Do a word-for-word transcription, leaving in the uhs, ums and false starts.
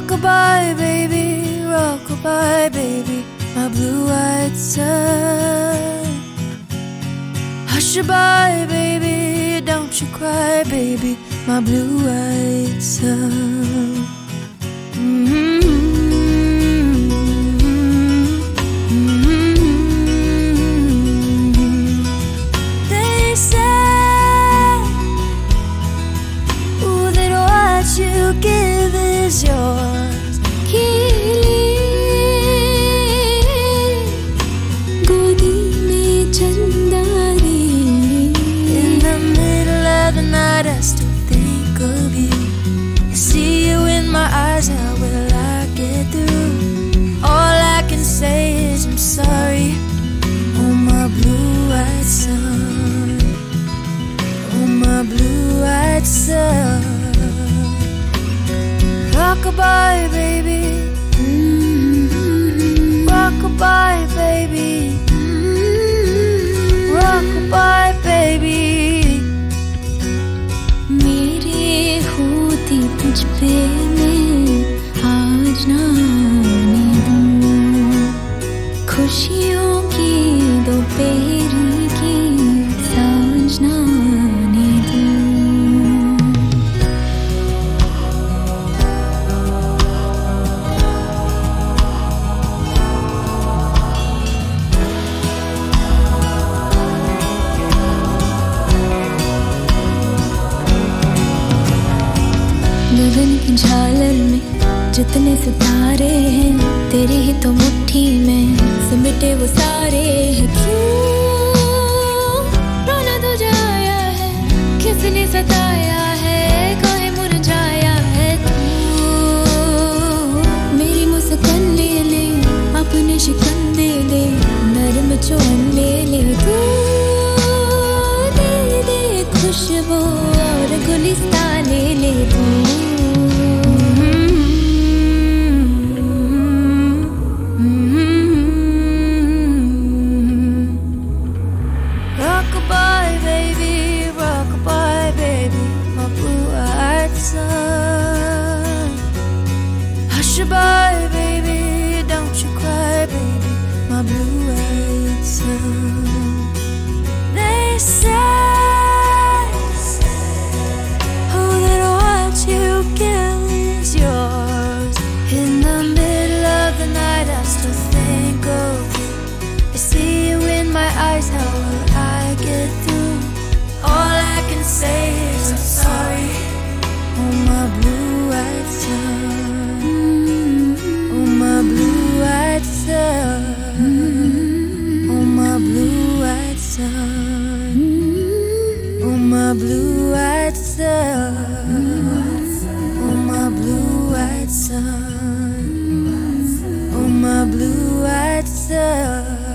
Rock-a-bye, baby, rock-a-bye, baby, my blue-eyed son. Hush-a-bye, baby, don't you cry, baby, my blue-eyed son. Mm-hmm. They say, ooh, that what you give is yours. गोदी में Chandari. In the middle of the night I still think of you. I see you in my eyes, how will I get through? All I can say is I'm sorry. Oh my blue-eyed son, oh my blue-eyed son. Rock-a-bye, baby, mm-hmm. Rock-a-bye, baby, mm-hmm. Rock-a-bye, baby. मेरे होते तुझ पे मैं आज ना आने दूँ. खुशियों की दोपहर की सांझ ना आने दूँ. गगन की झालर में जितने सितारे हैं, तेरी ही तो मुट्ठी में सिमटे वो सारे हैं. क्यों रोना तुझे आया है, किसने सताया है, काहे मुरझाया है तू. मेरी मुस्कान ले ले, अपने शिकन दे दे, नरम चोन ले ले तू. दे दे खुशबू और गुलिस्तान ले ले तू. Rock-a-bye, baby, rock-a-bye, baby, my blue-eyed son. Hush-a-bye, baby, don't you cry, baby, my blue-eyed son. They say, oh, that what you give is yours. In the middle of the night I still think of you. I see you in my eyes, how will I get through? All I can say is I'm sorry. Oh my blue-eyed son, oh my blue-eyed son, oh my blue-eyed son, oh my blue-eyed son, oh my blue-eyed son, oh my blue-eyed son.